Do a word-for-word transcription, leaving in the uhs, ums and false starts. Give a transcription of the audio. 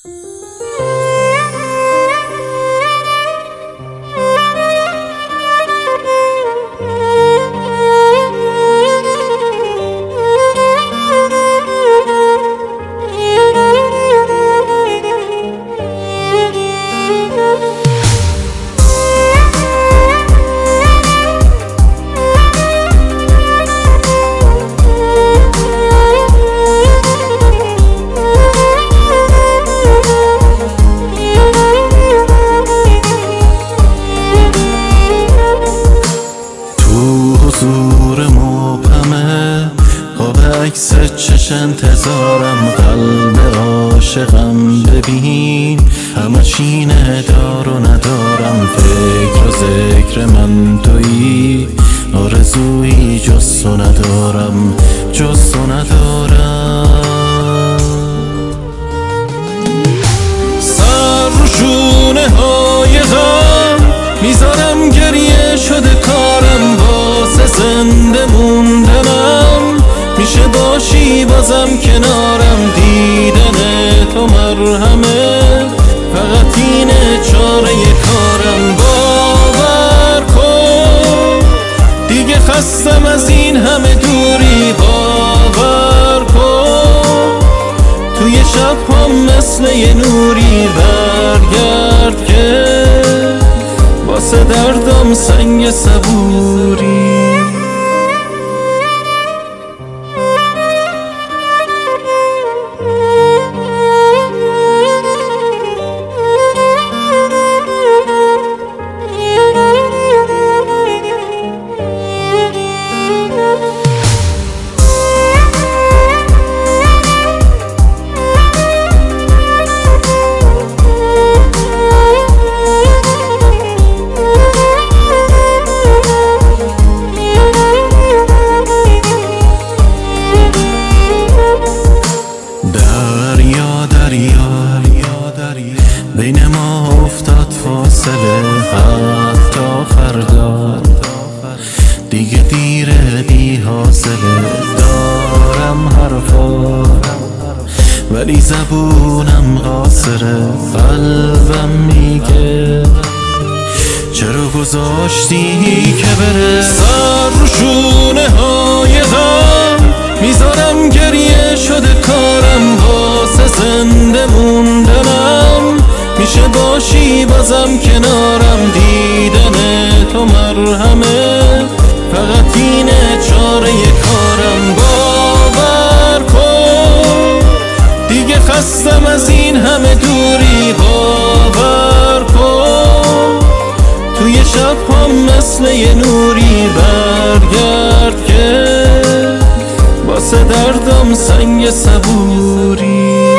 حضور مبهمه خواب عکس چش انتظارم، قلب عاشقم ببین همه چی ندار و ندارم. فکر و ذکر من تویی، آرزویی جز تو ندارم، جز تو ندارم. سر رو شونه های غم میذارم، گریه شده کارم، واسه زنده موندنم میشه باشی بازم کنارم. دیدن تو مرهمه، فقط اینه چاره کارم. باور کن دیگه خستم از این همه دوری، باور کن توی شب هم مثل یه نوری برگرد که واسه دردم سنگ صبوری. بین ما افتاد فاصله، حتی فردا دیگه دیره بی حاصله. دارم حرفا ولی زبونم قاصره، قلبم میگه چرا گذاشتی که بره. سر رو شونه های غم میذارم، گریه شده کارم، واسه زنده موندنم میشه باشی بازم کنارم. دیدن تو مرهمه، فقط اینه چاره کارم. باور کن دیگه خستم از این همه دوری، باور کن توی شب هم مثل یه نوری برگرد که واسه دردم سنگ صبوری.